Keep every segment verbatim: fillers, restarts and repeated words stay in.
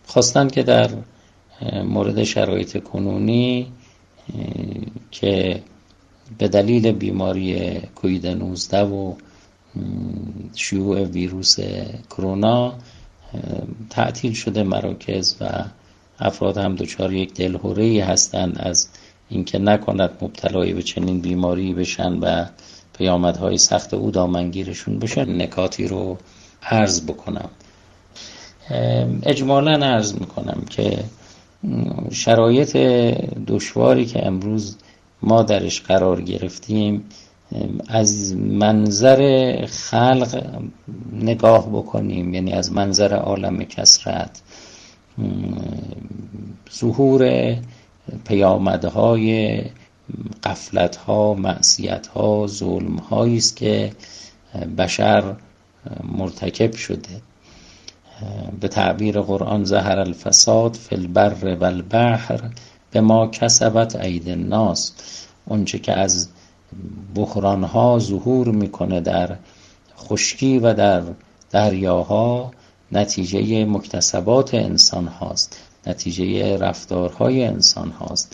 خواستن که در مورد شرایط کنونی که به دلیل بیماری کووید نوزده و شیوع ویروس کرونا تعطیل شده مراکز و افراد هم دچار یک دلهره‌ای هستند از اینکه نکند مبتلای به چنین بیماری بشن و پیامدهای سخت او دامنگیرشون بشه، نکاتی رو عرض بکنم. اجمالاً عرض میکنم که شرایط دشواری که امروز ما درش قرار گرفتیم، از منظر خلق نگاه بکنیم، یعنی از منظر عالم کثرت، ظهور پیامدهای غفلت‌ها، معصیت‌ها، ظلم‌هایی است که بشر مرتکب شده. به تعبیر قرآن ظهر الفساد فی البر و البحر بما کسبت ایدی الناس، اونچه که از بحران‌ها ظهور میکنه در خشکی و در دریاها نتیجه مکتسبات انسان هاست، نتیجه رفتارهای انسان هاست.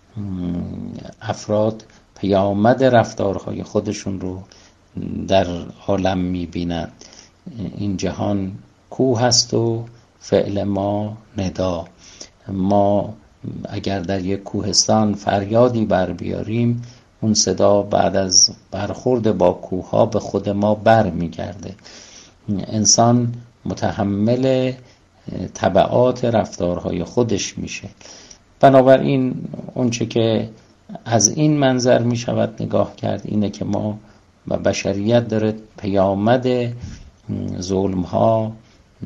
افراد پیامد رفتارهای خودشون رو در عالم میبینند. این جهان کوه است و فعل ما ندا. ما اگر در یک کوهستان فریادی بر بیاریم، اون صدا بعد از برخورد با کوه‌ها به خود ما بر میگرده. انسان متحمل تبعات رفتارهای خودش میشه. بنابراین اونچه که از این منظر میشود نگاه کرد اینه که ما و بشریت داره پیامد ظلم‌ها،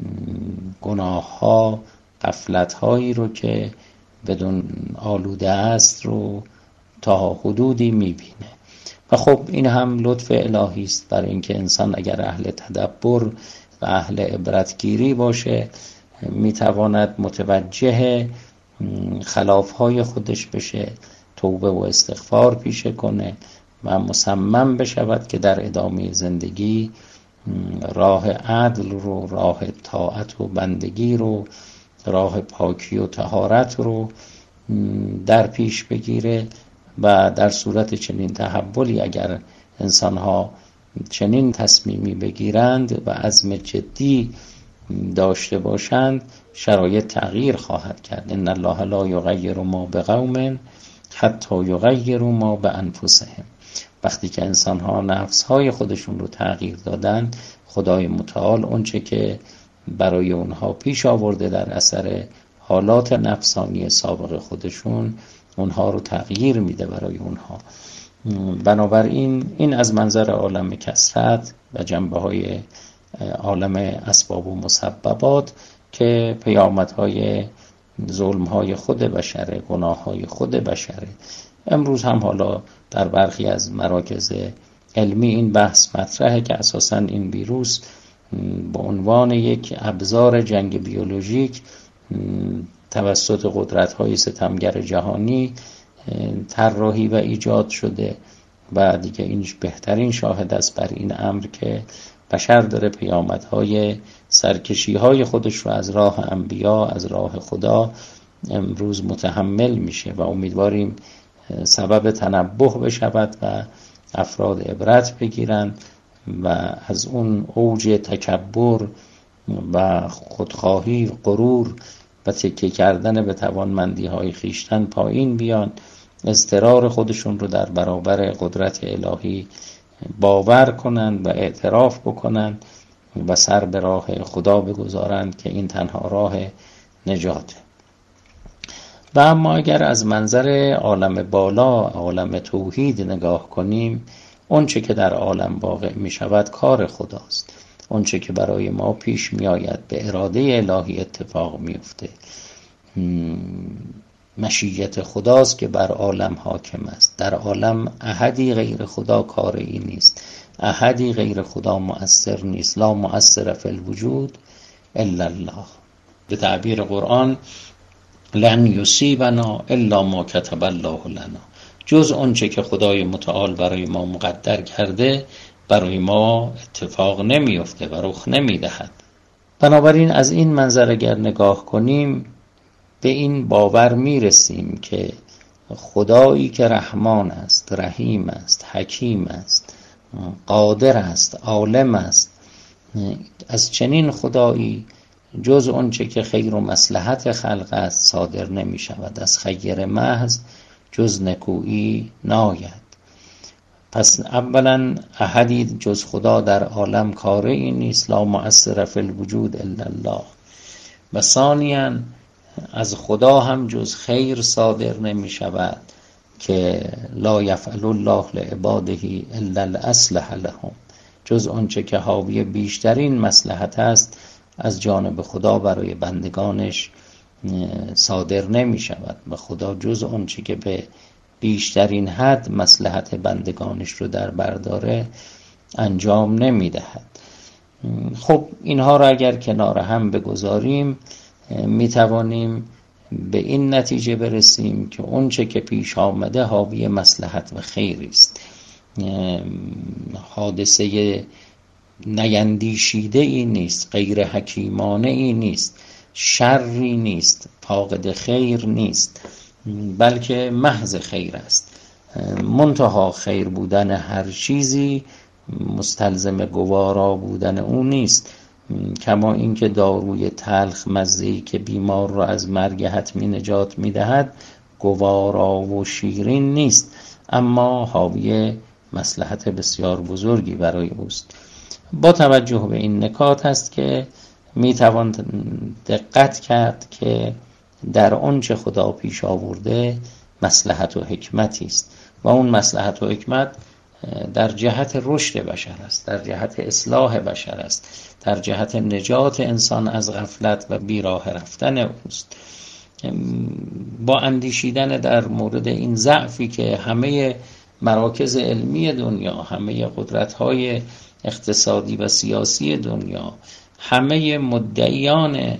گناه‌ها، غفلت‌هایی رو که بدون آلوده است رو تا حدودی میبینه. و خب این هم لطف الهی است، برای اینکه انسان اگر اهل تدبر و اهل عبرتگیری باشه میتواند متوجه خلافهای خودش بشه، توبه و استغفار پیشه کنه و مصمم بشود که در ادامه زندگی راه عدل رو، راه طاعت و بندگی رو، راه پاکی و طهارت رو در پیش بگیره. و در صورت چنین تحولی اگر انسان‌ها چنین تصمیمی بگیرند و عزم جدی داشته باشند، شرایط تغییر خواهد کرد. ان الله لا یغیر ما بقوم حتی یغیروا ما بانفسهم. وقتی که انسان‌ها نفس‌های خودشون رو تغییر دادن، خدای متعال اونچه که برای اونها پیش آورده در اثر حالات نفسانی سابق خودشون، اونها رو تغییر میده برای اونها. بنابراین این از منظر عالم کثرت و جنبه‌های عالم اسباب و مسببات که پیامدهای ظلم‌های خود بشره، گناه‌های خود بشره. امروز هم حالا در برخی از مراکز علمی این بحث مطرحه که اساساً این ویروس به عنوان یک ابزار جنگ بیولوژیک توسط قدرت‌های ستمگر جهانی طراحی و ایجاد شده و دیگه این بهترین شاهد است بر این امر که بشر داره پیامدهای سرکشی‌های خودش رو از راه انبیا، از راه خدا امروز متحمل میشه و امیدواریم سبب تنبه بشود و افراد عبرت بگیرند و از اون اوج تکبر و خودخواهی، غرور و تکیه کردن به توانمندی‌های خیشتن پایین بیان، اضطرار خودشون رو در برابر قدرت الهی باور کنند و اعتراف بکنند و سر به راه خدا بگذارند که این تنها راه نجاته. و اما اگر از منظر عالم بالا، عالم توحید نگاه کنیم، اون چه که در عالم واقع می شود کار خداست. اون چه که برای ما پیش می آید به اراده الهی اتفاق می افته. مشیت خداست که بر عالم حاکم است. در عالم احدی غیر خدا کار این نیست، احدی غیر خدا مؤثر نیست. لا مؤثر فی الوجود الا الله. به تعبیر قرآن لن یصیبنا الا ما کتب الله لنا. جز آنچه که خدای متعال برای ما مقدر کرده برای ما اتفاق نمیفته و رخ نمیدهد. بنابراین از این منظر اگر نگاه کنیم به این باور میرسیم که خدایی که رحمان است، رحیم است، حکیم است، قادر است، عالم است، از چنین خدایی جز اون چه که خیر و مصلحت خلق است صادر نمی شود. از خیر محض جز نکویی ناید. پس اولا احدی جز خدا در عالم کاره این نیست، لا مؤثر فی الوجود الا الله. و ثانیاً از خدا هم جز خیر صادر نمی شود که لا یفعل الله لعباده الا الاصلح لهم، جز آنچه که حاوی بیشترین مصلحت است از جانب خدا برای بندگانش صادر نمی شود و خدا جز آنچه که به بیشترین حد مصلحت بندگانش رو در بر داره انجام نمی دهد. خب اینها را اگر کنار هم بگذاریم می توانیم به این نتیجه برسیم که اونچه که پیش آمده حاوی مصلحت و خیر است. حادثه نیندیشیده ای نیست، غیر حکیمانه ای نیست، شری نیست، فاقد خیر نیست، بلکه محض خیر است. منتها خیر بودن هر چیزی مستلزم گوارا بودن اون نیست. کما اینکه داروی تلخ مزه‌ای که بیمار را از مرگ حتمی نجات می‌دهد گوارا و شیرین نیست، اما حاوی مصلحت بسیار بزرگی برای اوست. با توجه به این نکات است که میتوان دقت کرد که در آنچه خدا پیش آورده مصلحت و حکمتی است و اون مصلحت و حکمت در جهت رشد بشر است، در جهت اصلاح بشر است، در جهت نجات انسان از غفلت و بیراه رفتن اوست. با اندیشیدن در مورد این ضعفی که همه مراکز علمی دنیا، همه قدرت‌های اقتصادی و سیاسی دنیا، همه مدعیان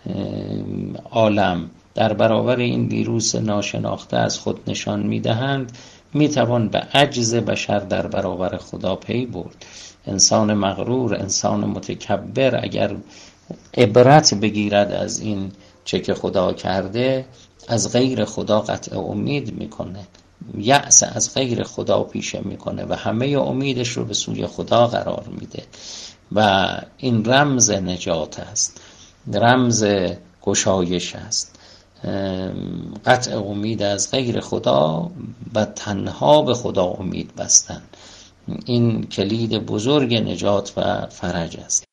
عالم در برابر این ویروس ناشناخته از خود نشان می‌دهند، می‌توان به عجز بشر در برابر خدا پی برد. انسان مغرور، انسان متکبر اگر عبرت بگیرد از این چه که خدا کرده، از غیر خدا قطع امید میکنه، یأس از غیر خدا پیشه میکنه و همه امیدش رو به سوی خدا قرار میده و این رمز نجات است، رمز گشایش است. قطع امید از غیر خدا و تنها به خدا امید بستن، این کلید بزرگ نجات و فرج است.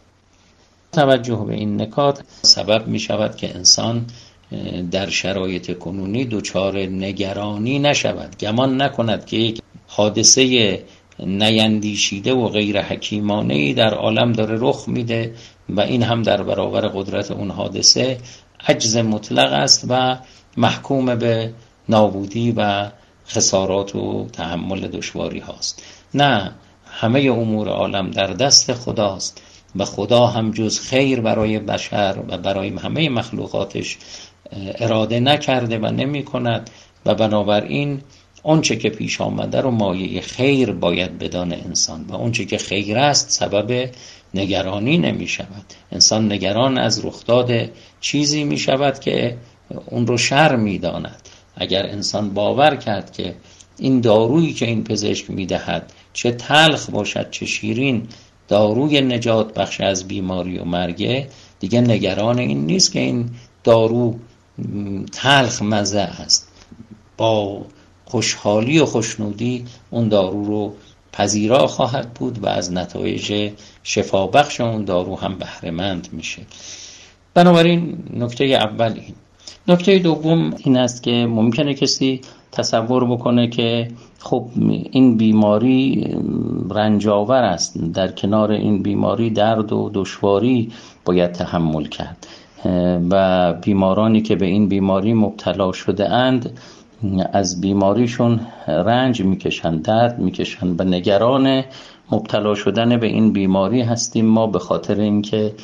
توجه به این نکات سبب می شود که انسان در شرایط کنونی دچار نگرانی نشود، گمان نکند که یک حادثه نیندیشیده و غیر حکیمانه‌ای در عالم داره رخ میده و این هم در برابر قدرت اون حادثه عجز مطلق است و محکوم به نابودی و خسارات و تحمل دشواری هاست. نه، همه امور عالم در دست خداست و خدا هم جز خیر برای بشر و برای همه مخلوقاتش اراده نکرده و نمی کند و بنابراین اونچه که پیش آمده رو مایه خیر باید بدان انسان و اونچه که خیر است سبب نگرانی نمی شود. انسان نگران از رخداد چیزی می شود که اون رو شر می داند. اگر انسان باور کرد که این دارویی که این پزشک می دهد چه تلخ باشد چه شیرین، داروی نجات بخش از بیماری و مرگ، دیگه نگران این نیست که این دارو تلخ مزه است، با خوشحالی و خوشنودی اون دارو رو پذیرا خواهد بود و از نتایج شفابخش اون دارو هم بهره‌مند میشه. بنابراین نکته اول این. نکته دوم این است که ممکنه کسی تصور بکنه که خب این بیماری رنجاور است، در کنار این بیماری درد و دشواری باید تحمل کرد و بیمارانی که به این بیماری مبتلا شده اند از بیماریشون رنج میکشن، درد میکشن و نگران مبتلا شدن به این بیماری هستیم ما، به خاطر اینکه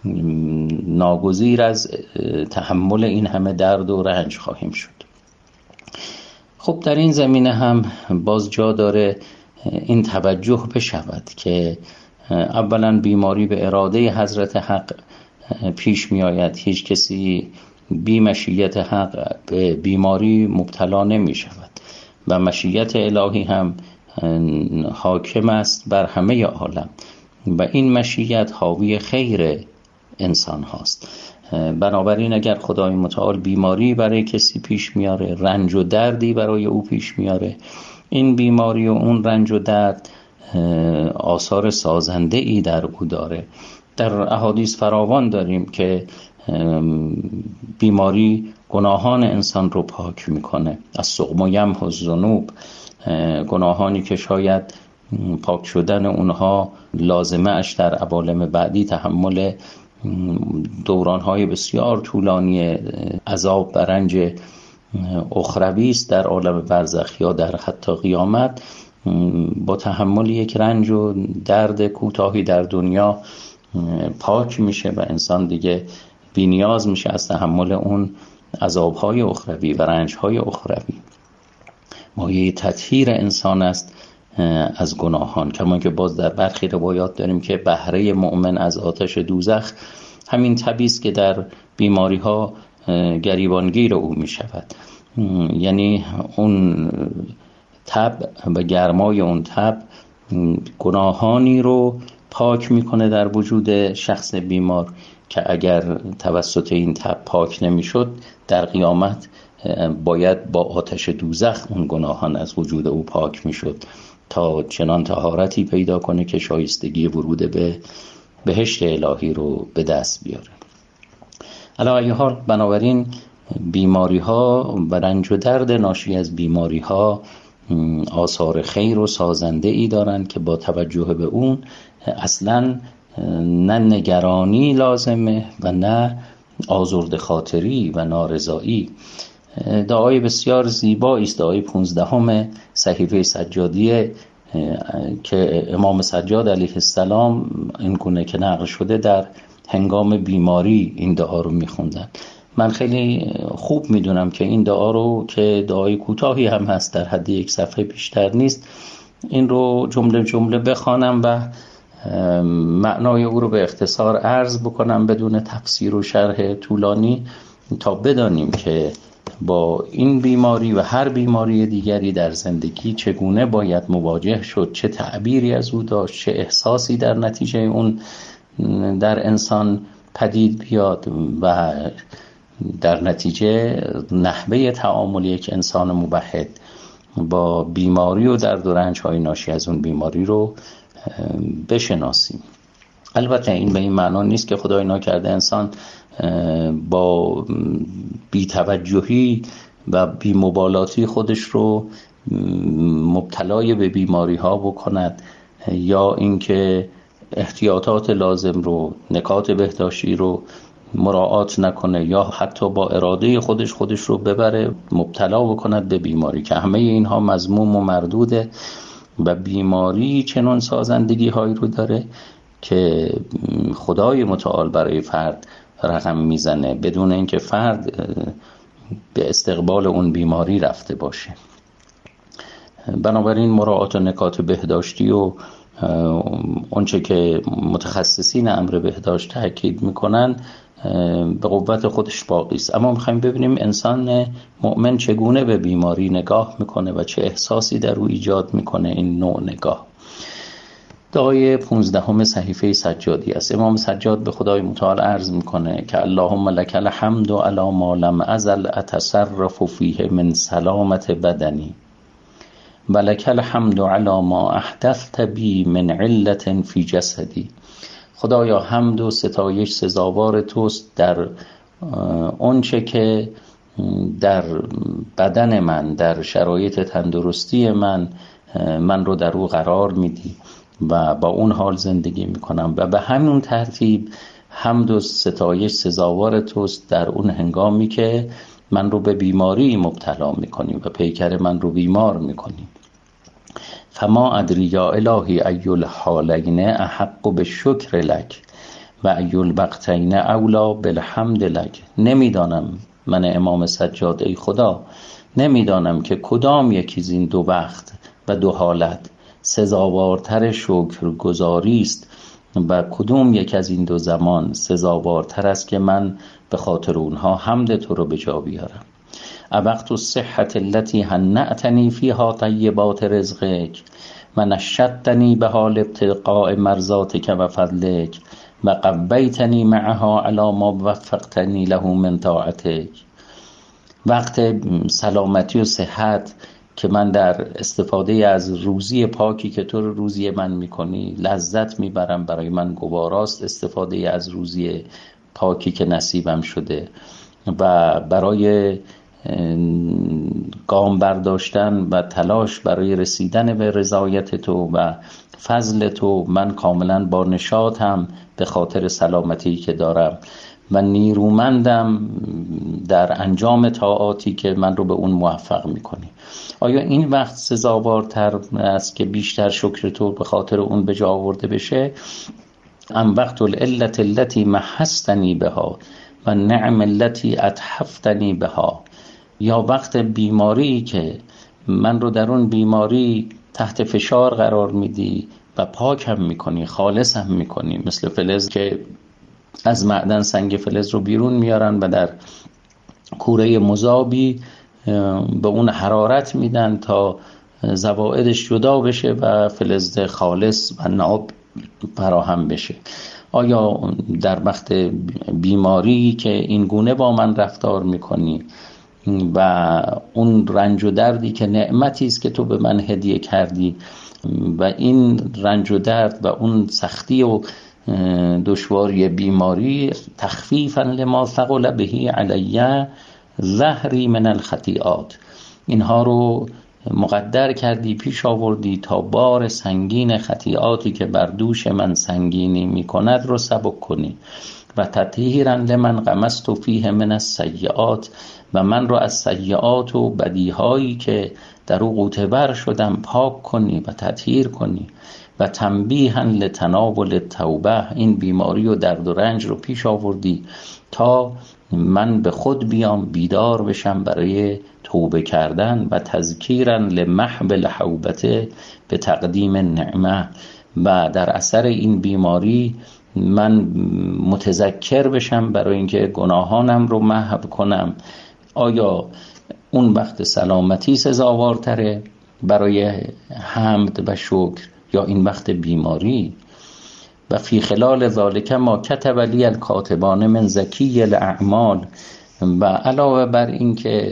ناگزیر از تحمل این همه درد و رنج خواهیم شد. خب در این زمینه هم باز جا داره این توجه بشود که اولا بیماری به اراده حضرت حق پیش می آید. هیچ کسی بی مشیت حق به بیماری مبتلا نمی شود و مشیت الهی هم حاکم است بر همه عالم و این مشیت حاوی خیر انسان هاست. بنابراین اگر خدای متعال بیماری برای کسی پیش میاره، رنج و دردی برای او پیش میاره، این بیماری و اون رنج و درد آثار سازنده ای در او داره. در احادیث فراوان داریم که بیماری گناهان انسان رو پاک میکنه. از سقم یمحو الذنوب، گناهانی که شاید پاک شدن اونها لازمه اش در عوالم بعدی تحمل دورانهای بسیار طولانی عذاب و رنج اخروی است در عالم برزخ یا در حتی قیامت، با تحمل یک رنج و درد کوتاهی در دنیا پاک میشه و انسان دیگه بی نیاز میشه از تحمل اون عذابهای اخروی و رنجهای اخروی. مایه تطهیر انسان است از گناهان. کما که باز در برخی روایات داریم که بهره مؤمن از آتش دوزخ همین تبی است که در بیماری ها گریبانگیر او می شود. یعنی اون تب و گرمای اون تب گناهانی رو پاک میکنه در وجود شخص بیمار که اگر توسط این تب پاک نمیشد در قیامت باید با آتش دوزخ اون گناهان از وجود او پاک میشد تا چنان طهارتی پیدا کنه که شایستگی ورود به بهشت الهی رو به دست بیاره. علی ای حال، بنابراین بیماری ها و رنج و درد ناشی از بیماری ها آثار خیر و سازنده ای دارن که با توجه به اون اصلا نه نگرانی لازمه و نه آزرده خاطری و نارضایی. دعای بسیار زیبایی است، دعای پونزدهم صحیفه سجادیه که امام سجاد علیه السلام این گونه که نقل شده در هنگام بیماری این دعا رو میخوندن. من خیلی خوب میدونم که این دعا رو که دعای کوتاهی هم هست، در حد یک صفحه بیشتر نیست، این رو جمله جمله بخوانم و معنای او رو به اختصار عرض بکنم بدون تفسیر و شرح طولانی تا بدانیم که با این بیماری و هر بیماری دیگری در زندگی چگونه باید مواجه شد، چه تعبیری از او داشت، چه احساسی در نتیجه اون در انسان پدید بیاد و در نتیجه نحوه تعامل یک انسان موحد با بیماری و درد و رنج‌های ناشی از اون بیماری رو بشناسیم. البته این به این معنا نیست که خدای ناکرده انسان با بی‌توجهی و بی‌مبالاتی خودش رو مبتلای به بیماری ها بکند یا اینکه احتیاطات لازم رو، نکات بهداشتی رو مراعات نکنه یا حتی با اراده خودش خودش رو ببره مبتلا بکند به بیماری، که همه اینها مذموم و مردوده و بیماری چنان سازندگی هایی رو داره که خدای متعال برای فرد رقم میزنه بدون اینکه فرد به استقبال اون بیماری رفته باشه. بنابراین مراعات و نکات بهداشتی و اونچه که متخصصین امر بهداشت تاکید میکنن به قوت خودش باقی است. اما میخوایم ببینیم انسان مؤمن چگونه به بیماری نگاه میکنه و چه احساسی در او ایجاد میکنه این نوع نگاه. دعای پونزدهم صحیفه سجادی است. امام سجاد به خدای متعال عرض میکنه که اللهم لک الحمد علی ما لم ازل اتصرف فیه من سلامت بدنی و لک الحمد علی ما احدثت بی من علت فی جسدی. خدایا حمد و ستایش سزاوار توست در اونچه که در بدن من، در شرایط تندرستی من من رو در او قرار میدی و با اون حال زندگی میکنم و به همون ترتیب حمد و ستایش سزاوار توست در اون هنگامی که من رو به بیماری مبتلا میکنی و پیکر من رو بیمار میکنی. فما ادری یا الهی ای الحالین احق بالشکر لک و ای الوقتین اولا بالحمد لک. نمیدانم من امام سجاد ای خدا، نمیدانم که کدام یکی از این دو وقت و دو حالت سزاوارتر شکر گزاری است و کدوم یک از این دو زمان سزاوارتر است که من به خاطر اونها حمد تو رو به جا بیارم؟ ابقت الصحة التي هنأتنی فیها طیبات رزقک و نشدتنی به حال ابتقاء مرضاتک و فضلک و قبیتنی معها علی ما وفقتنی له من طاعتک. وقت سلامتی و صحت که من در استفاده از روزی پاکی که تو روزی من میکنی لذت میبرم، برای من گواراست استفاده از روزی پاکی که نصیبم شده و برای گام برداشتن و تلاش برای رسیدن به رضایت تو و فضل تو من کاملا با نشاطم به خاطر سلامتی که دارم و نیرومندم در انجام طاعاتی که من رو به اون موفق میکنی. آیا این وقت سزاوارتر است که بیشتر شکر تو به خاطر اون به جا آورده بشه؟ ام وقت العلت التي محستنی بها و نعم التي اتحفتنی بها، یا وقت بیماری که من رو در اون بیماری تحت فشار قرار میدی و پاک هم میکنی، خالص هم میکنی، مثل فلز که از معدن سنگ فلز رو بیرون میارن و در کوره مذابی به اون حرارت میدن تا زوائدش جدا بشه و فلز خالص و ناب فراهم بشه. آیا در وقت بیماری که این گونه با من رفتار میکنی و اون رنج و دردی که نعمتی است که تو به من هدیه کردی و این رنج و درد و اون سختی و دشواری بیماری تخفیفا لما ثقل به علی ظهری من الخطیئات، اینها رو مقدر کردی، پیش آوردی تا بار سنگین خطیئاتی که بر دوش من سنگینی میکند رو سبک کنی و تطهیرا لمن غمست فیه من السیئات، و من رو از سیئات و بدیهایی که در او غوطه‌ور شدم پاک کنی و تطهیر کنی و تنبیها لتناول التوبه، این بیماری و درد و رنج رو پیش آوردی تا من به خود بیام، بیدار بشم برای توبه کردن و تذکیرا لمحو الحوبته به تقدیم نعمه، و در اثر این بیماری من متذکر بشم برای اینکه گناهانم رو محو کنم. آیا اون وقت سلامتی سزاوارتره برای حمد و شکر یا این وقت بیماری؟ و فی خلال ذالک ما کتب لی الکاتبان من زکی الاعمال، و علاوه بر این که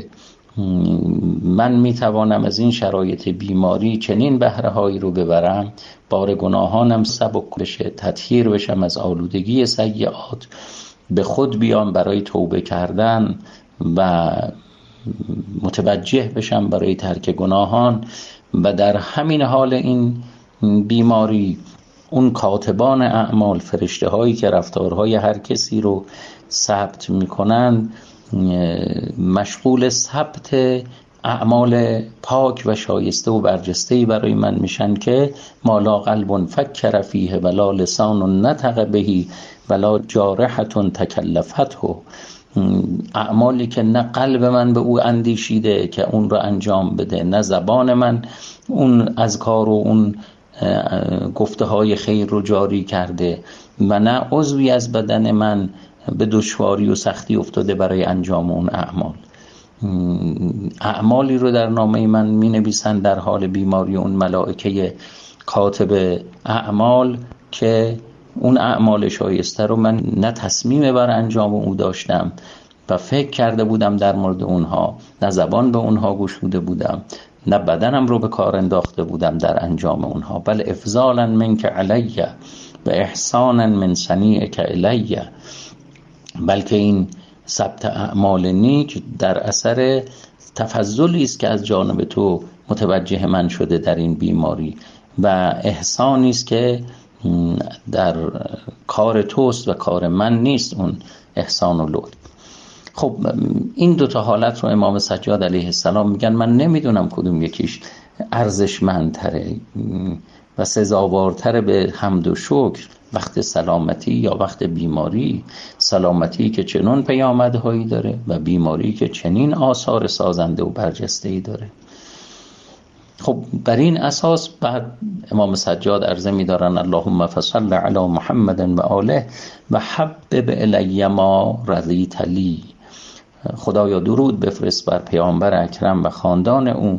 من میتوانم از این شرایط بیماری چنین بهره هایی رو ببرم، بار گناهانم سبک بشه، تطهیر بشم از آلودگی سیئات، به خود بیام برای توبه کردن و متوجه بشم برای ترک گناهان، و در همین حال این بیماری اون کاتبان اعمال، فرشته هایی که رفتارهای هر کسی رو ثبت میکنن، مشغول ثبت اعمال پاک و شایسته و برجسته‌ای برای من میشن که ما لا قلب فکر فیه ولا لسان نطق بهی ولا جارحة تکلفته، اعمالی که نه قلب من به او اندیشیده که اون رو انجام بده، نه زبان من اون اذکار و اون گفته های خیر رو جاری کرده، و نه عضوی از بدن من به دشواری و سختی افتاده برای انجام اون اعمال. اعمالی رو در نامه من می نویسن در حال بیماری اون ملائکه کاتب اعمال که اون اعمال شایسته رو من نه تصمیم بر انجام او داشتم و فکر کرده بودم در مورد اونها، نه زبان به اونها گشوده بودم، نه بدنم رو به کار انداخته بودم در انجام اونها، بل افضالا منک علی و احسانا من صنیعک الی، بلکه این ثبت اعمال نیک در اثر تفضلی است که از جانب تو متوجه من شده در این بیماری و احسانی است که در کار توست و کار من نیست اون احسان و لطف. خب این دو تا حالت رو امام سجاد علیه السلام میگن من نمیدونم کدوم یکیش ارزشمندتره و سزاوارتره به حمد و شکر، وقت سلامتی یا وقت بیماری. سلامتی که چنون پیامدهایی داره و بیماری که چنین آثار سازنده و برجسته‌ای داره. خب بر این اساس بعد امام سجاد عرضه می دارن اللهم فصل علی محمد و آله و حبب الی ما رضیت لی، خدایا درود بفرست بر پیامبر اکرم و خاندان اون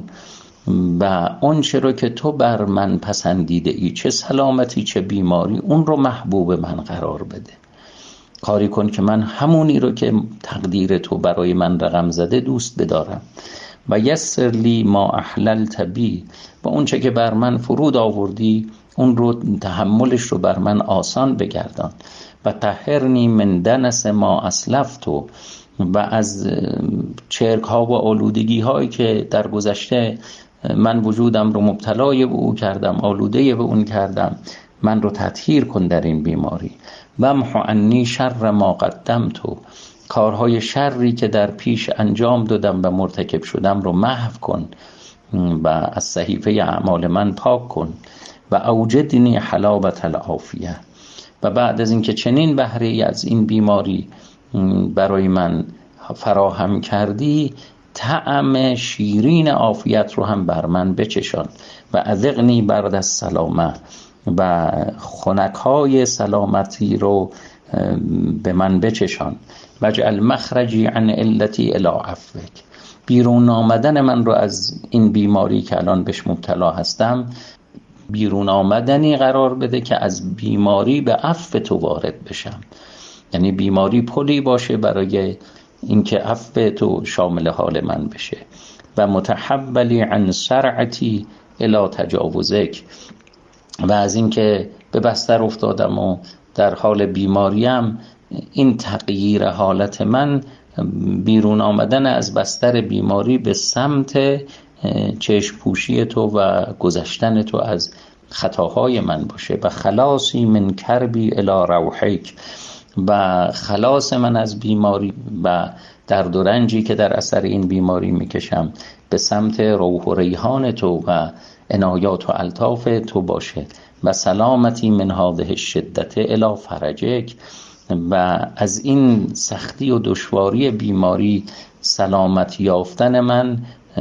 و اون چه رو که تو بر من پسندیده ای، چه سلامتی چه بیماری، اون رو محبوب من قرار بده. کاری کن که من همونی رو که تقدیر تو برای من رقم زده دوست بدارم. و یسر لی ما احللت بی، و اون چه که بر من فرود آوردی اون رو تحملش رو بر من آسان بگردان. و طهرنی من دنس ما اسلفتو، و از چرک ها و آلودگی هایی که در گذشته من وجودم رو مبتلای به او کردم، آلوده به اون کردم، من رو تطهیر کن در این بیماری. و محو عنی شر ما قدمتو، کارهای شری که در پیش انجام دادم و مرتکب شدم رو محو کن و از صحیفه اعمال من پاک کن. و اوجدنی حلاوت العافیه، و بعد از اینکه چنین بهره از این بیماری برای من فراهم کردی، طعم شیرین عافیت رو هم بر من بچشان. و اذقنی برد السلامه، و خنک‌های سلامتی رو به من بچشان. وجعل مخرجی عن علتی الی عفوک، بیرون آمدن من رو از این بیماری که الان بهش مبتلا هستم بیرون آمدنی قرار بده که از بیماری به عفو تو وارد بشم. یعنی بیماری پلی باشه برای اینکه عفو تو شامل حال من بشه. و متحولی عن سرعتی الی تجاوزک، و از اینکه به بستر افتادم و در حال بیماریم، این تغییر حالت من بیرون آمدن از بستر بیماری به سمت چشم پوشی تو و گذشتن تو از خطاهای من باشه. و خلاصی من کربی الی روحک، و خلاص من از بیماری و درد و رنجی که در اثر این بیماری میکشم به سمت روح و ریحان تو و عنایات و الطاف تو باشه. و سلامتی من هذه الشدت الی فرجک، و از این سختی و دشواری بیماری سلامت یافتن من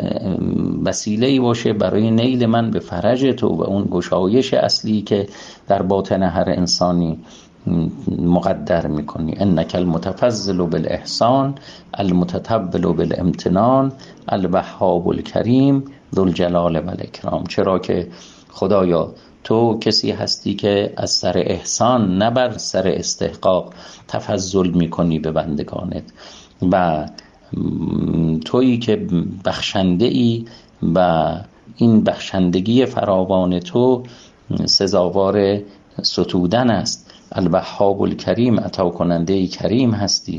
وسیله‌ای باشه برای نیل من به فرج تو و اون گشایش اصلی که در باطن هر انسانی مقدر میکنی. انک المتفضل بالاحسان المتطول بالامتنان الوهاب الکریم ذو الجلال و الاکرام، چرا که خدایا تو کسی هستی که از سر احسان نه بر سر استحقاق تفضل میکنی به بندگانت، و تویی که بخشنده ای و این بخشندگی فراوان تو سزاوار ستودن است. الوهاب الکریم، عطا کننده کریم هستی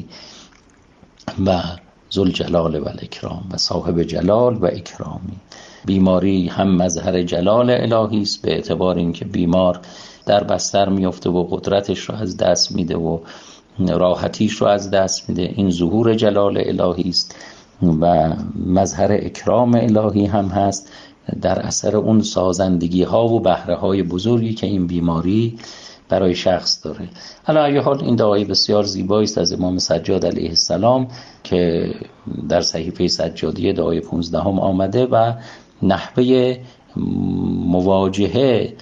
و ذوالجلال و الاکرام، و صاحب جلال و اکرامی. بیماری هم مظهر جلال الهی است به اعتبار اینکه بیمار در بستر میفته و قدرتش رو از دست میده و راحتیش رو از دست میده، این ظهور جلال الهی است. و مظهر اکرام الهی هم هست در اثر اون سازندگی ها و بهره های بزرگی که این بیماری برای شخص داره. حالا اگه حال این دعای بسیار زیبایی است از امام سجاد علیه السلام که در صحیفه سجادیه دعای پونزدهم آمده و نحوه مواجهه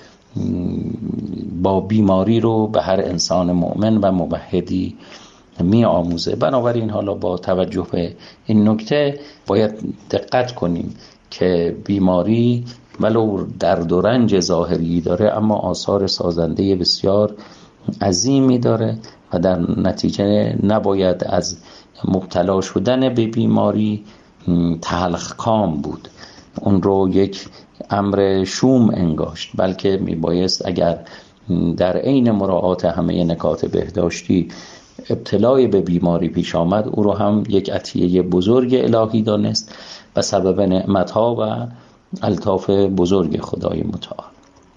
با بیماری رو به هر انسان مؤمن و موحدی می آموزه. بنابراین حالا با توجه به این نکته باید دقت کنیم که بیماری ولو درد و رنج ظاهری داره اما آثار سازنده بسیار عظیمی داره و در نتیجه نباید از مبتلا شدن به بیماری تلخ کام بود، اون رو یک امر شوم انگاشت، بلکه میبایست اگر در عین مراعات همه نکات بهداشتی ابتلای به بیماری پیش آمد او رو هم یک عطیه بزرگ الهی دانست و سبب نعمتها و الطاف بزرگ خدای متعال.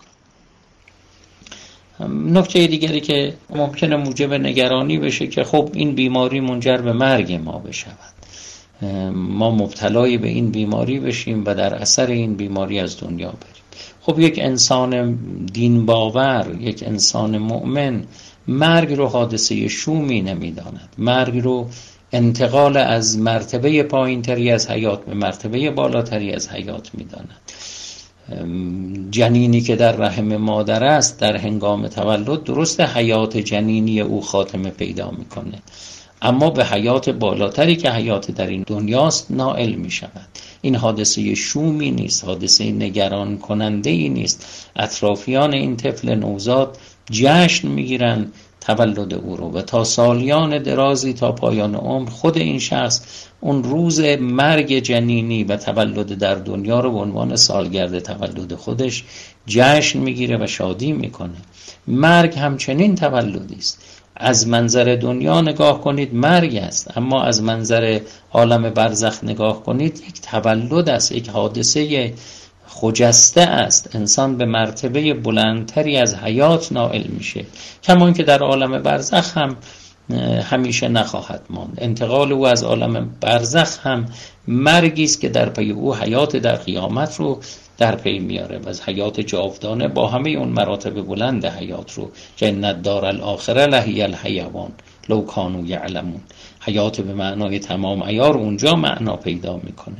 نکته دیگری که ممکنه موجب نگرانی بشه که خب این بیماری منجر به مرگ ما بشود، ما مبتلای به این بیماری بشیم و در اثر این بیماری از دنیا بریم. خب یک انسان دین باور، یک انسان مؤمن مرگ رو حادثه شومی نمیداند، مرگ رو انتقال از مرتبه پایین تری از حیات به مرتبه بالاتری از حیات میداند. جنینی که در رحم مادر است در هنگام تولد درست حیات جنینی او خاتمه پیدا میکنه، اما به حیات بالاتری که حیات در این دنیاست نائل می شود. این حادثه شومی نیست، حادثه نگران کننده ای نیست. اطرافیان این طفل نوزاد جشن می گیرند تولد او رو و تا سالیان درازی تا پایان عمر خود این شخص اون روز مرگ جنینی و تولد در دنیا رو به عنوان سالگرد تولد خودش جشن میگیره و شادی میکنه. مرگ همچنین تولدی است. از منظر دنیا نگاه کنید مرگ است، اما از منظر عالم برزخ نگاه کنید یک تولد است، یک حادثه خجسته است. انسان به مرتبه بلندتری از حیات نائل میشه، کمان که در عالم برزخ هم همیشه نخواهد ماند. انتقال او از عالم برزخ هم مرگی است که در پی او حیات در قیامت رو در پی میاره و از حیات جاودانه با همه اون مراتب بلند حیات رو که ان الدار الاخره لهی الحیوان لو کانوا یعلمون، حیات به معنای تمام عیار اونجا معنا پیدا میکنه.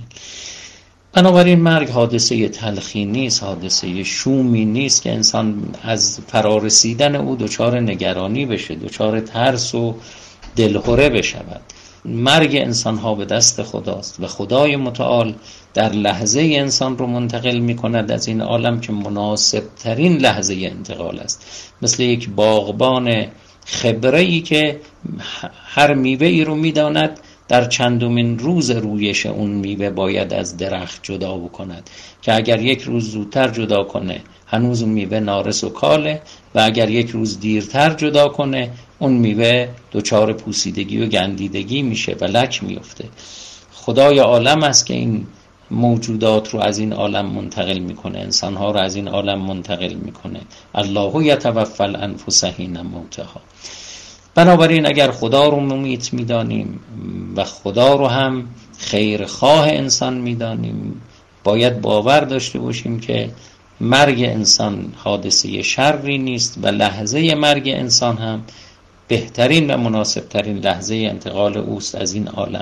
بنابراین مرگ حادثه تلخی نیست، حادثه شومی نیست که انسان از فرارسیدن او دچار نگرانی بشه، دچار ترس و دلهره بشود. مرگ انسان ها به دست خداست و خدای متعال در لحظه انسان رو منتقل می کند از این عالم که مناسب ترین لحظه انتقال است. مثل یک باغبان خبره‌ای که هر میوه ای رو می داند در چندمین روز رویش اون میوه باید از درخت جدا بکند که اگر یک روز زودتر جدا کنه هنوز اون میوه نارس و کاله و اگر یک روز دیرتر جدا کنه اون میوه دچار پوسیدگی و گندیدگی میشه و لک میفته. خدای عالم است که این موجودات رو از این عالم منتقل میکنه، انسانها رو از این عالم منتقل میکنه. الله یتوفی الانفس حین موتها. بنابراین اگر خدا رو ممیت میدانیم و خدا رو هم خیرخواه انسان میدانیم، باید باور داشته باشیم که مرگ انسان حادثه شری نیست و لحظه مرگ انسان هم بهترین و مناسبترین لحظه انتقال اوست از این عالم.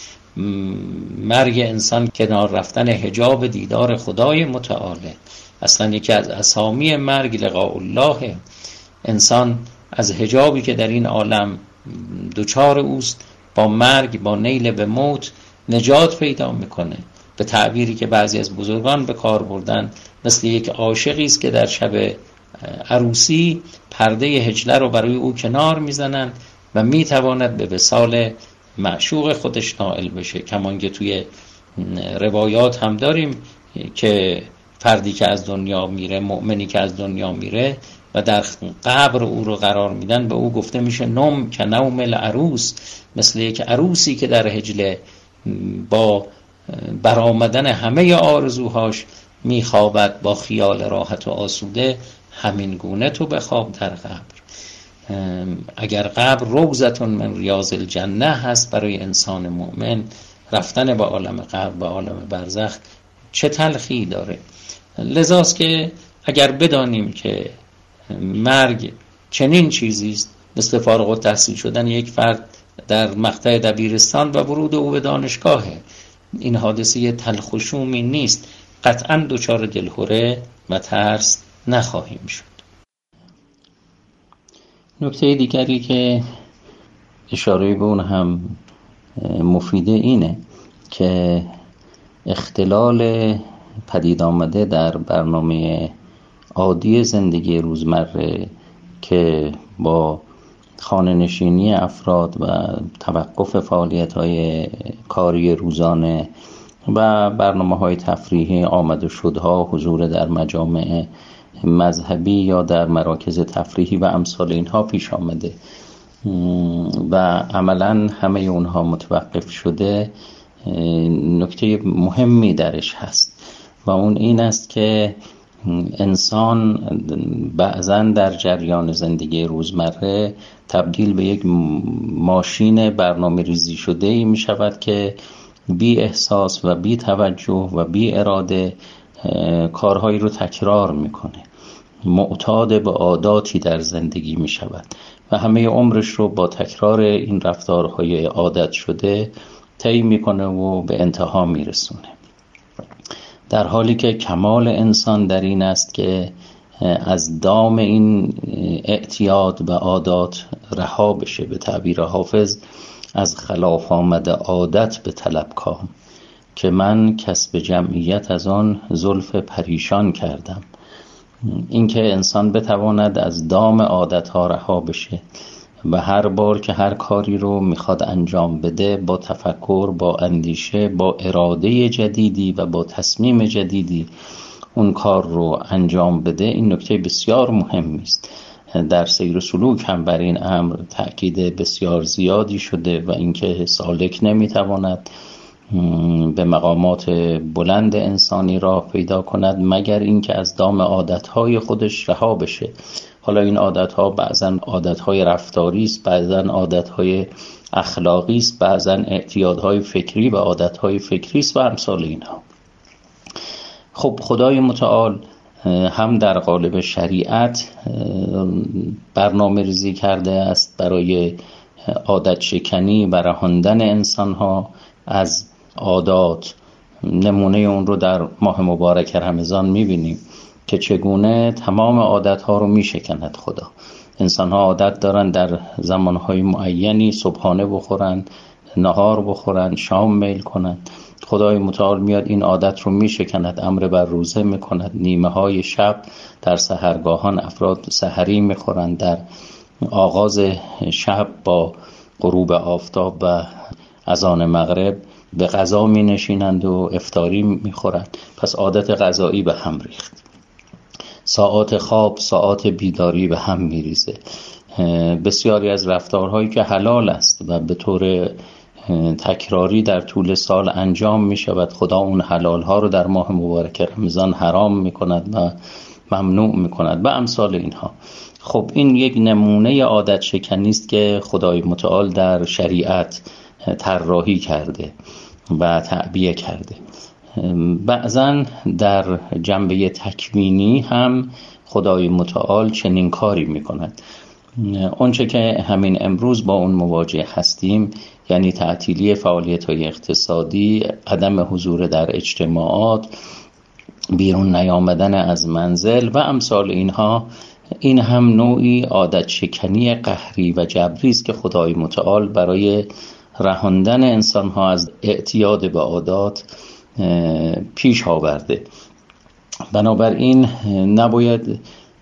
مرگ انسان کنار رفتن حجاب دیدار خدای متعاله. اصلا یکی از اسامی مرگ لقاء الله. انسان از حجابی که در این عالم دوچار اوست با مرگ، با نیل به موت نجات پیدا میکنه. به تعبیری که بعضی از بزرگان به کار بردن، مثل یک عاشقی است که در شب عروسی پرده حجله رو برای او کنار میزنند و میتواند به وصال معشوق خودش نائل بشه. کمان که توی روایات هم داریم که فردی که از دنیا میره، مؤمنی که از دنیا میره و در قبر او رو قرار میدن، به او گفته میشه نوم که نوم العروس، مثل یک عروسی که در حجله با برآمدن همه آرزوهاش میخوابد با خیال راحت و آسوده، همین گونه تو بخواب در قبر. اگر قبر روضة من ریاض الجنه هست برای انسان مؤمن، رفتن به عالم قبر، به عالم برزخ چه تلخی داره. لذاست که اگر بدانیم که مرگ چنین چیزی است، مثل فارغ التحصیل شدن یک فرد در مقطع دبیرستان و ورود او به دانشگاهه، این حادثه تلخ و شومی نیست، قطعاً دچار دلهره و ترس نخواهیم شد. نکته دیگری که اشاره به اون هم مفیده اینه که اختلال پدید آمده در برنامه عادی زندگی روزمره که با خانه نشینی افراد و توقف فعالیت‌های کاری روزانه و برنامه‌های تفریحی، آمد و شدها، حضور در مجامع مذهبی یا در مراکز تفریحی و امثال اینها پیش آمده و عملاً همه اونها متوقف شده، نکته مهمی درش هست و اون این است که انسان بعضاً در جریان زندگی روزمره تبدیل به یک ماشین برنامه ریزی شده ای می شود که بی احساس و بی توجه و بی اراده کارهایی رو تکرار میکنه، معتاد به عاداتی در زندگی می شود و همه عمرش رو با تکرار این رفتارهای عادت شده طی میکنه و به انتها میرسونه. در حالی که کمال انسان در این است که از دام این اعتیاد و عادات رها بشه. به تعبیر حافظ از خلاف آمده عادت به طلب کام، که من کسب جمعیت از آن زلف پریشان کردم. این که انسان بتواند از دام عادتها رها بشه و هر بار که هر کاری رو میخواد انجام بده با تفکر، با اندیشه، با اراده جدیدی و با تصمیم جدیدی اون کار رو انجام بده، این نکته بسیار مهمی است. در سیر و سلوک هم بر این امر تأکید بسیار زیادی شده و اینکه سالک نمیتواند به مقامات بلند انسانی راه پیدا کند مگر اینکه از دام عادتهای خودش رها بشه. حالا این عادتها بعضن عادتهای رفتاری است، بعضن عادتهای اخلاقی است، بعضن اعتیادهای فکری و عادتهای فکری است و امثال اینها. خب خدای متعال هم در قالب شریعت برنامه ریزی کرده است برای عادت شکنی و رهاندن انسانها از عادات. نمونه اون رو در ماه مبارک رمضان میبینیم که چگونه تمام عادتها رو میشکند خدا. انسانها عادت دارن در زمانهای معینی صبحانه بخورن، نهار بخورن، شام میل کنند. خدای متعال میاد این عادت رو میشکند، امر بر روزه میکند. نیمه های شب در سحرگاهان افراد سحری میخورند، در آغاز شب با غروب آفتاب و اذان مغرب به غذا می نشینند و افطاری می خورند. پس عادت غذایی به هم ریخت. ساعات خواب، ساعات بیداری به هم می ریزه. بسیاری از رفتارهایی که حلال است و به طور تکراری در طول سال انجام می شود، خدا اون حلال ها رو در ماه مبارک رمضان حرام می کند و ممنوع می کند و امثال اینها. خب این یک نمونه عادت شکنی است که خدای متعال در شریعت طراحی کرده و تعبیه کرده. بعضا در جنبه تکوینی هم خدای متعال چنین کاری میکند. اونچه که همین امروز با اون مواجه هستیم، یعنی تعطیلی فعالیت‌های اقتصادی، عدم حضور در اجتماعات، بیرون نیامدن از منزل و امثال اینها، این هم نوعی عادت شکنی قهری و جبری است که خدای متعال برای رهاندن انسان‌ها از اعتیاد به عادات پیش آورده. بنابراین نباید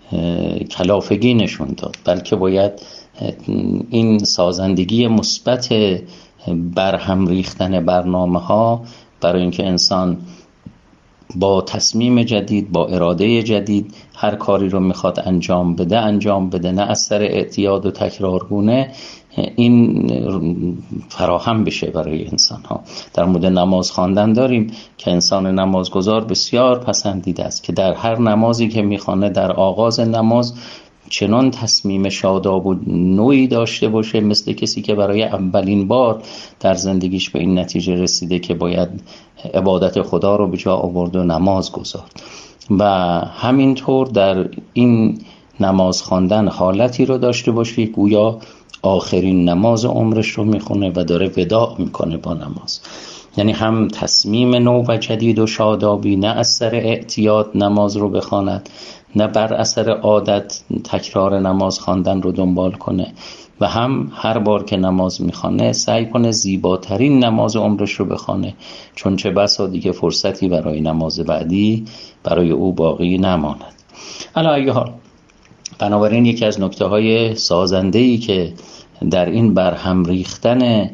کلافگی نشون داد، بلکه باید این سازندگی مثبت برهم ریختن برنامه‌ها برای اینکه انسان با تصمیم جدید، با اراده جدید هر کاری رو میخواد انجام بده انجام بده، نه از سر اعتیاد و تکرارگونه، این فراهم بشه برای انسان ها. در مورد نماز خواندن داریم که انسان نمازگزار بسیار پسندیده است که در هر نمازی که میخوانه در آغاز نماز چنان تصمیم شاداب و نوعی داشته باشه مثل کسی که برای اولین بار در زندگیش به این نتیجه رسیده که باید عبادت خدا رو به جا آورد و نماز گذارد. و همینطور در این نماز خواندن حالتی رو داشته باشه گویا آخرین نماز عمرش رو میخونه و داره وداع میکنه با نماز. یعنی هم تصمیم نو و جدید و شادابی، نه از سر اعتیاد نماز رو بخواند، نه بر اثر عادت تکرار نماز خواندن رو دنبال کنه، و هم هر بار که نماز میخوانه سعی کنه زیباترین نماز عمرش رو بخوانه، چون چه بسا دیگه فرصتی برای نماز بعدی برای او باقی نماند. علی ای حال، بنابراین یکی از نکته های سازنده‌ای که در این برهم ریختن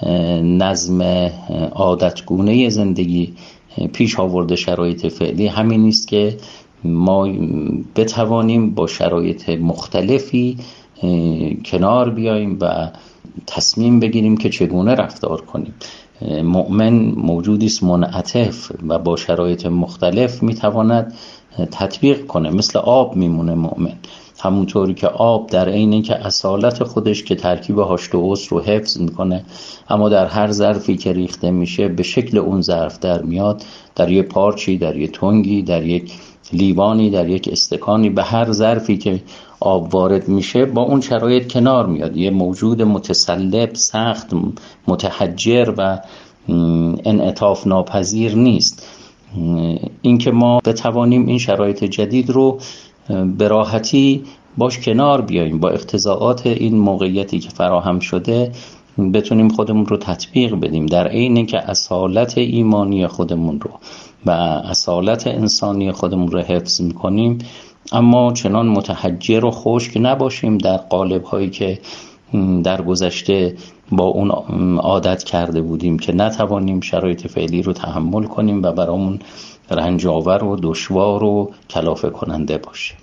نظم عادتگونه زندگی پیش آورده شرایط فعلی همین است که ما بتوانیم با شرایط مختلفی کنار بیاییم و تصمیم بگیریم که چگونه رفتار کنیم. مؤمن موجودی است منعطف و با شرایط مختلف میتواند تطبیق کنه، مثل آب میمونه مؤمن. همونطوری که آب در عین اینکه اصالت خودش که ترکیب هاشت و عصر رو حفظ میکنه، اما در هر ظرفی که ریخته میشه به شکل اون ظرف در میاد، در یک پارچی، در یک تنگی، در یک لیوانی، در یک استکانی، به هر ظرفی که آب وارد میشه با اون شرایط کنار میاد. یه موجود متسلب، سخت، متحجر و انعطاف ناپذیر نیست. اینکه ما بتوانیم این شرایط جدید رو به راحتی باش کنار بیاییم، با اقتضاعات این موقعیتی که فراهم شده بتونیم خودمون رو تطبیق بدیم، در عین که اصالت ایمانی خودمون رو و اصالت انسانی خودمون رو حفظ میکنیم، اما چنان متحجر و خشک نباشیم در قالب هایی که در گذشته با اون عادت کرده بودیم که نتوانیم شرایط فعلی رو تحمل کنیم و برامون رنجاور و دشوار و کلافه کننده باشه.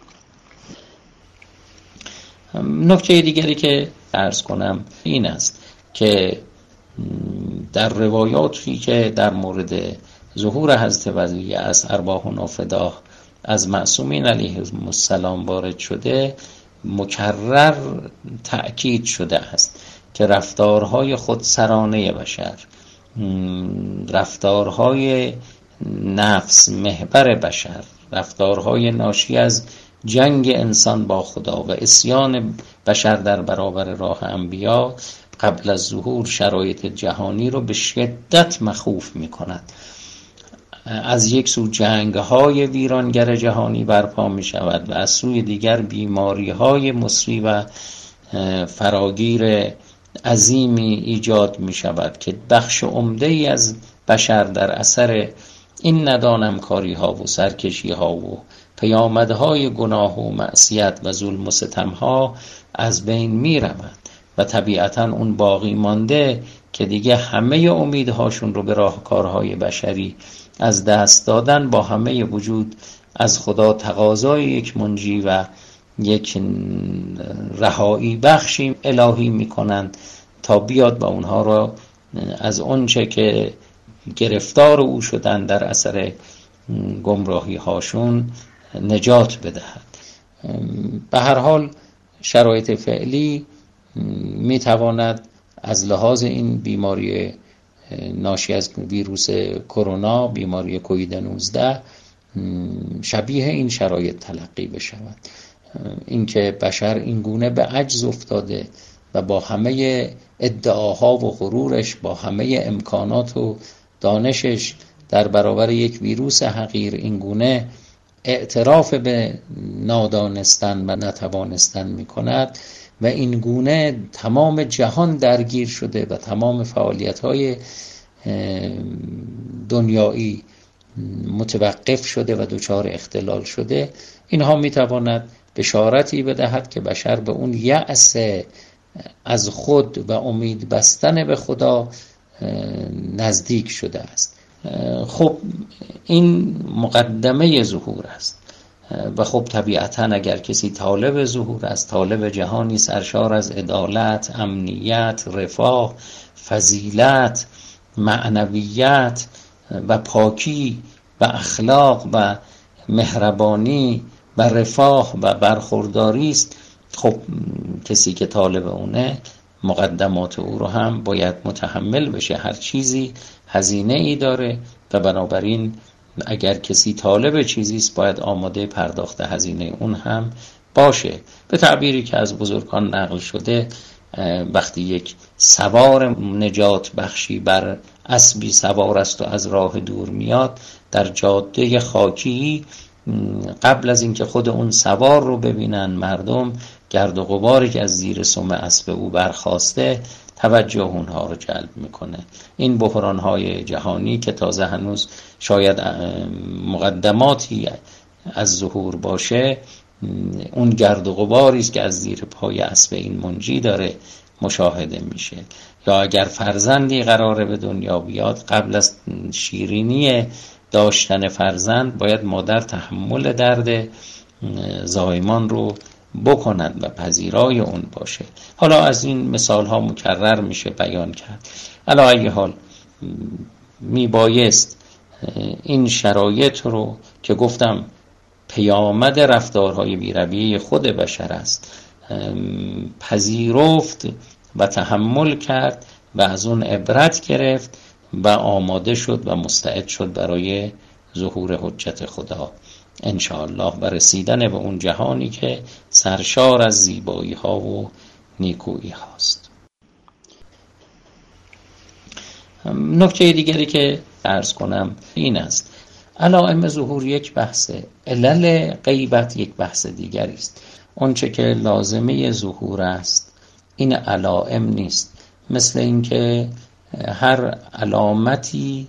نکته دیگری که عرض کنم این است که در روایاتی که در مورد ظهور حضرت ولی از ارواحنا فداه از معصومین علیهم السلام وارد شده، مکرر تأکید شده است که رفتارهای خودسرانه بشر، رفتارهای نفس محور بشر، رفتارهای ناشی از جنگ انسان با خدا و عصیان بشر در برابر راه انبیا قبل از ظهور شرایط جهانی رو به شدت مخوف می کند. از یک سو جنگ‌های ویرانگر جهانی برپا می شود و از سوی دیگر بیماری‌های مصری و فراگیر عظیمی ایجاد می شود که بخش عمده‌ای از بشر در اثر این ندانمکاری‌ها و سرکشی‌ها و پیامدهای گناه و معصیت و ظلم و ستم‌ها از بین می رود و طبیعتاً اون باقی مانده که دیگه همه امیدهاشون رو به راهکارهای بشری از دست دادن، با همه وجود از خدا تقاضای یک منجی و یک رهایی بخشی الهی میکنند تا بیاد و اونها را از اونچه که گرفتار او شدن در اثر گمراهی هاشون نجات بدهد. به هر حال شرایط فعلی میتواند از لحاظ این بیماری ناشی از ویروس کرونا، بیماری کووید نوزده، شبیه این شرایط تلقی بشود. اینکه بشر اینگونه به عجز افتاده و با همه ادعاها و غرورش، با همه امکانات و دانشش در برابر یک ویروس حقیر اینگونه اعتراف به نادانستن و نتوانستن می کند و این گونه تمام جهان درگیر شده و تمام فعالیت‌های دنیایی متوقف شده و دچار اختلال شده، اینها میتواند بشارتی بدهد که بشر به اون یأس از خود و امید بستن به خدا نزدیک شده است. خب این مقدمه ظهور است و خب طبیعتاً اگر کسی طالب ظهور است، طالب جهانی سرشار از عدالت، امنیت، رفاه، فضیلت، معنویت و پاکی و اخلاق و مهربانی و رفاه و برخورداری است، خب کسی که طالب اونه مقدمات او رو هم باید متحمل بشه. هر چیزی هزینه ای داره و بنابراین اگر کسی طالب چیزی است باید آماده پرداخت هزینه اون هم باشه. به تعبیری که از بزرگان نقل شده، وقتی یک سوار نجات بخشی بر اسبی سوار است و از راه دور میاد در جاده خاکی، قبل از اینکه خود اون سوار رو ببینن مردم، گرد و غباری که از زیر سم اسب او برخاسته توجه اونها رو جلب میکنه. این بحران‌های جهانی که تازه هنوز شاید مقدماتی از ظهور باشه، اون گرد و غباری است که از زیر پای اسب این منجی داره مشاهده میشه. یا اگر فرزندی قراره به دنیا بیاد، قبل از شیرینی داشتن فرزند باید مادر تحمل درد زایمان رو بکنند و پذیرای اون باشه. حالا از این مثال ها مکرر میشه بیان کرد. علی ای حال می بایست این شرایط رو که گفتم پیامد رفتارهای بی‌رویه خود بشر است پذیرفت و تحمل کرد و از اون عبرت گرفت و آماده شد و مستعد شد برای ظهور حجت خدا انشاءالله و رسیدن به اون جهانی که سرشار از زیبایی ها و نیکویی هاست. نکته دیگری که عرض کنم این است: علائم ظهور یک بحثه، علل غیبت یک بحث دیگری است. اون چه که لازمه ظهور است این علائم نیست. مثل اینکه هر علامتی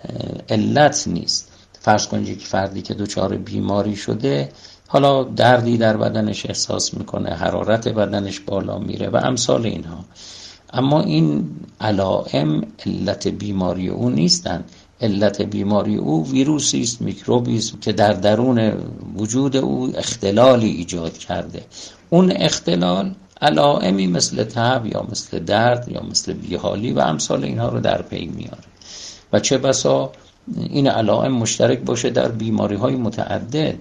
علت نیست. فرض کنید که فردی که دچار بیماری شده، حالا دردی در بدنش احساس میکنه، حرارت بدنش بالا میره و امثال اینها، اما این علائم علت بیماری او نیستند. علت بیماری او ویروسی است، میکروبی است که در درون وجود او اختلالی ایجاد کرده. اون اختلال علائمی مثل تب یا مثل درد یا مثل بیحالی و امثال اینها رو در پی میاره و چه بسا این علائم مشترک باشه در بیماری‌های متعدد.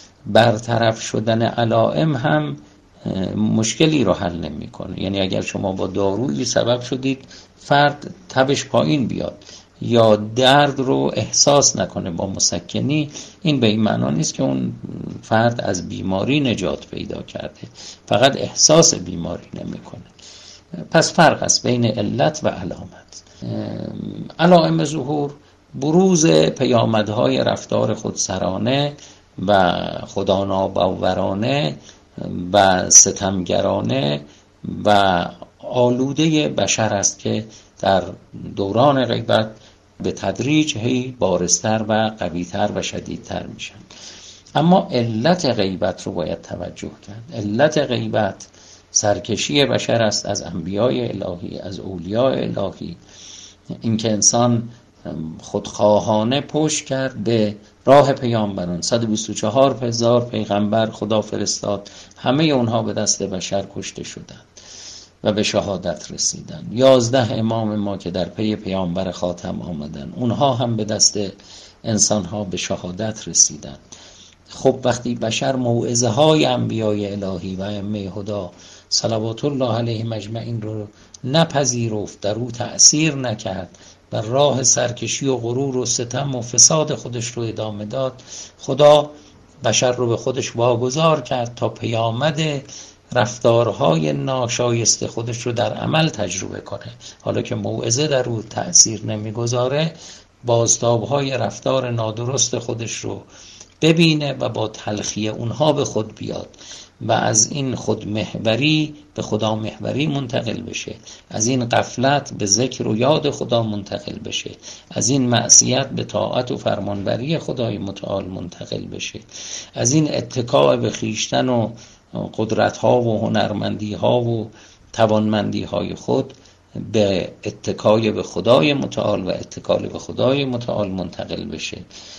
برطرف شدن علائم هم مشکلی رو حل نمی‌کنه. یعنی اگر شما با دارویی سبب شدید فرد تبش پایین بیاد یا درد رو احساس نکنه با مسکنی، این به این معنا نیست که اون فرد از بیماری نجات پیدا کرده، فقط احساس بیماری نمی‌کنه. پس فرق است بین علت و علامت. علائم ظهور بروز پیامدهای رفتار خودسرانه و خداناباورانه و ستمگرانه و آلوده بشر است که در دوران غیبت به تدریج هی بارزتر و قویتر و شدیدتر میشن. اما علت غیبت رو باید توجه کرد. علت غیبت سرکشی بشر است از انبیای الهی، از اولیاء الهی. اینکه انسان خودخواهانه پشت کرد به راه پیامبران. صد و بیست و چهار هزار پیغمبر خدا فرستاد، همه اونها به دست بشر کشته شدند و به شهادت رسیدند. یازده امام ما که در پی پیامبر خاتم آمدند، اونها هم به دست انسانها به شهادت رسیدند. خب وقتی بشر موعظه های انبیای الهی و ائمه هدا صلوات الله علیهم اجمعین رو نپذیرفت، در او تأثیر نکرد، و راه سرکشی و غرور و ستم و فساد خودش رو ادامه داد، خدا بشر رو به خودش واگذار کرد تا پیامد رفتارهای ناشایسته خودش رو در عمل تجربه کنه. حالا که موعظه در او تأثیر نمیگذاره، بازتابهای رفتار نادرست خودش رو ببینه و با تلخی اونها به خود بیاد و از این خودمحوری به خدا محوری منتقل بشه، از این غفلت به ذکر و یاد خدا منتقل بشه، از این معصیت به طاعت و فرمانبری خدای متعال منتقل بشه، از این اتکاء به خویشتن و قدرت ها و هنرمندی ها و توانمندی های خود به اتکای به خدای متعال و اتکال به خدای متعال منتقل بشه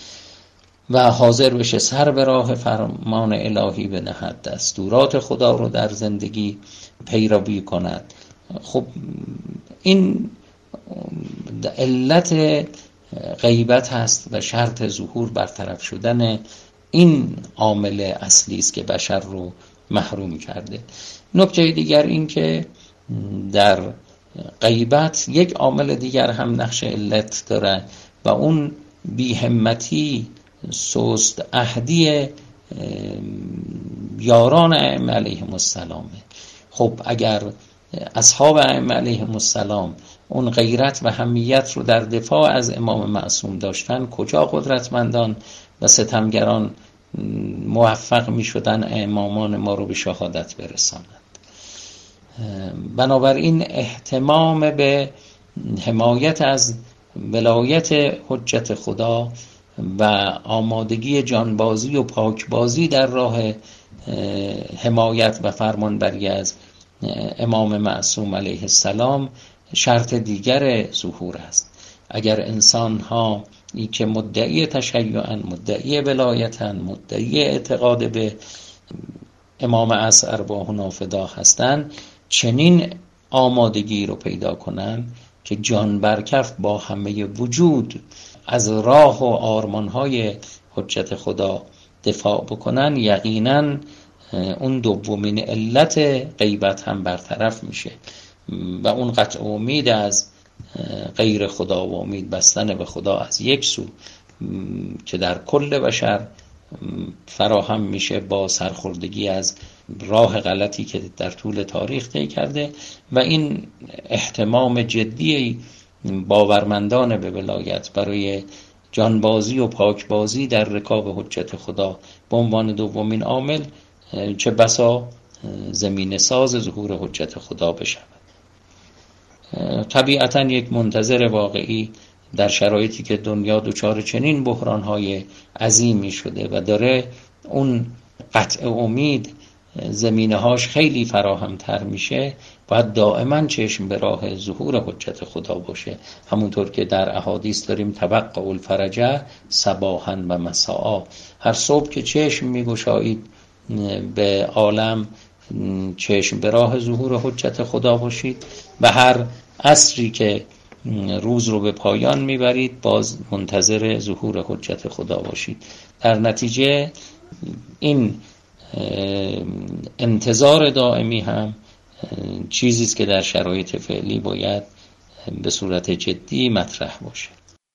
و حاضر بشه سر به راه فرمان الهی بنهد، دستورات خدا رو در زندگی پیروی کند. خب این علت غیبت هست و شرط ظهور برطرف شدن این عامل اصلی است که بشر رو محروم کرده. نکته دیگر این که در غیبت یک عامل دیگر هم نقش علت داره و اون بی‌همتی، سست عهدی یاران ائمه علیهم السلام. خب اگر اصحاب ائمه علیهم السلام اون غیرت و حمیت رو در دفاع از امام معصوم داشتن، کجا قدرتمندان و ستمگران موفق می شدن امامان ما رو به شهادت برسانند؟ بنابراین اهتمام به حمایت از ولایت حجت خدا و آمادگی جانبازی و پاکبازی در راه حمایت و فرمانبری از امام معصوم علیه السلام شرط دیگر ظهور است. اگر انسان ها ای که مدعی تشیعن، مدعی ولایتن، مدعی اعتقاد به امام عصر ارواح نافدا هستند، چنین آمادگی رو پیدا کنن که جان برکف با همه وجود از راه و آرمانهای حجت خدا دفاع بکنن، یقینا اون دومین علت غیبت هم برطرف میشه و اون قطع امید از غیر خدا و امید بستن به خدا از یک سو که در کل بشر فراهم میشه با سرخوردگی از راه غلطی که در طول تاریخ طی کرده و این اهتمام جدی باورمندان به ولایت برای جانبازی و پاکبازی در رکاب حجت خدا به عنوان دومین عامل چه بسا زمین ساز ظهور حجت خدا بشود. طبیعتاً یک منتظر واقعی در شرایطی که دنیا دچار چنین بحران‌های عظیمی شده و داره اون قطع امید زمینه‌هاش خیلی فراهم‌تر میشه، باید دائما چشم به راه ظهور حجت خدا باشه. همونطور که در احادیث داریم توقع الفرج صباحا و مساء، هر صبح که چشم میگشایید به عالم چشم به راه ظهور حجت خدا باشید و هر عصری که روز رو به پایان میبرید باز منتظر ظهور حجت خدا باشید. در نتیجه این انتظار دائمی هم چیزی است که در شرایط فعلی باید به صورت جدی مطرح باشه.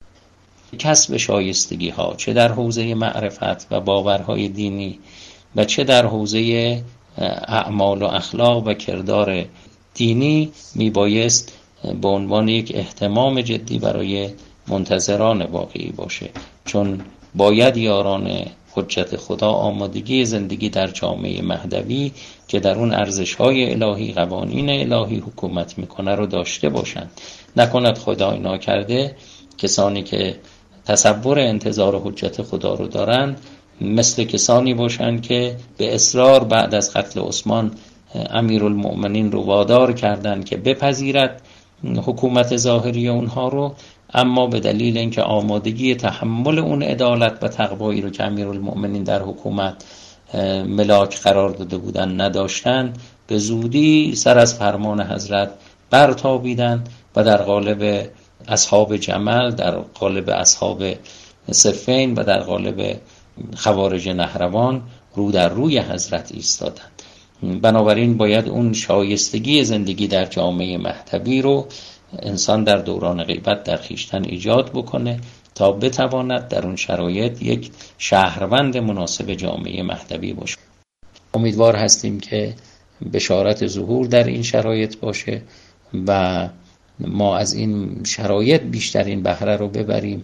کسب شایستگی ها چه در حوزه معرفت و باورهای دینی و چه در حوزه اعمال و اخلاق و کردار دینی میبایست به عنوان یک اهتمام جدی برای منتظران واقعی باشه، چون باید یاران حجت خدا آمادگی زندگی در جامعه مهدوی که در اون ارزش‌های الهی، قوانین الهی حکومت میکنه رو داشته باشند. نکند خدای ناکرده کسانی که تصور انتظار حجت خدا رو دارن مثل کسانی باشند که به اصرار بعد از قتل عثمان امیرالمؤمنین رو وادار کردند که بپذیرد حکومت ظاهری اونها رو، اما به دلیل اینکه آمادگی تحمل اون عدالت و تقوایی رو که امیرالمؤمنین در حکومت ملاک قرار داده بودن نداشتن، به زودی سر از فرمان حضرت برتابیدن و در قالب اصحاب جمل، در قالب اصحاب صفین و در قالب خوارج نهروان رو در روی حضرت ایستادند. بنابراین باید اون شایستگی زندگی در جامعه مهدوی رو انسان در دوران غیبت در خویشتن ایجاد بکنه تا بتواند در اون شرایط یک شهروند مناسب جامعه مهدوی باشه. امیدوار هستیم که بشارت ظهور در این شرایط باشه و ما از این شرایط بیشترین بهره رو ببریم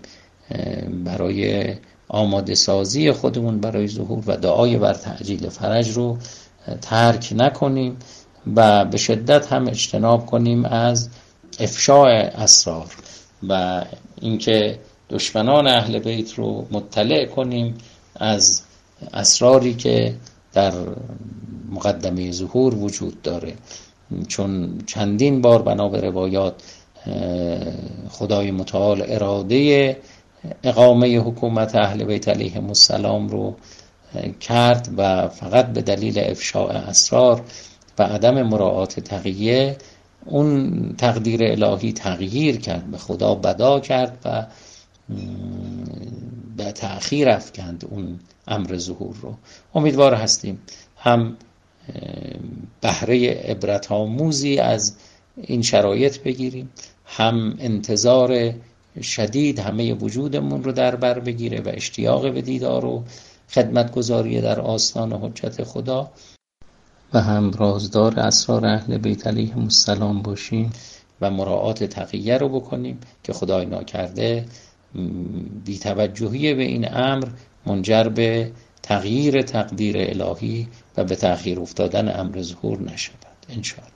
برای آماده سازی خودمون برای ظهور و دعای بر تعجیل فرج رو ترک نکنیم و به شدت هم اجتناب کنیم از افشاء اسرار و اینکه دشمنان اهل بیت رو مطلع کنیم از اسراری که در مقدمه ظهور وجود داره، چون چندین بار بنا به روایات خدای متعال اراده اقامه حکومت اهل بیت علیهم السلام رو کرد و فقط به دلیل افشاء اسرار و عدم مراعات تقیه اون تقدیر الهی تغییر کرد، به خدا بدا کرد و به تأخیر افکند اون امر ظهور رو. امیدوار هستیم هم بهره عبرت آموزی از این شرایط بگیریم، هم انتظار شدید همه وجودمون رو در بر بگیره و اشتیاق به دیدار و خدمتگزاری در آستان حجت خدا و هم رازدار اسرار اهل بیت علیهم السلام باشیم و مراعات تقیه رو بکنیم که خدای ناکرده بی توجهی به این امر منجر به تغییر تقدیر الهی و به تأخیر افتادن امر ظهور نشود ان شاء الله.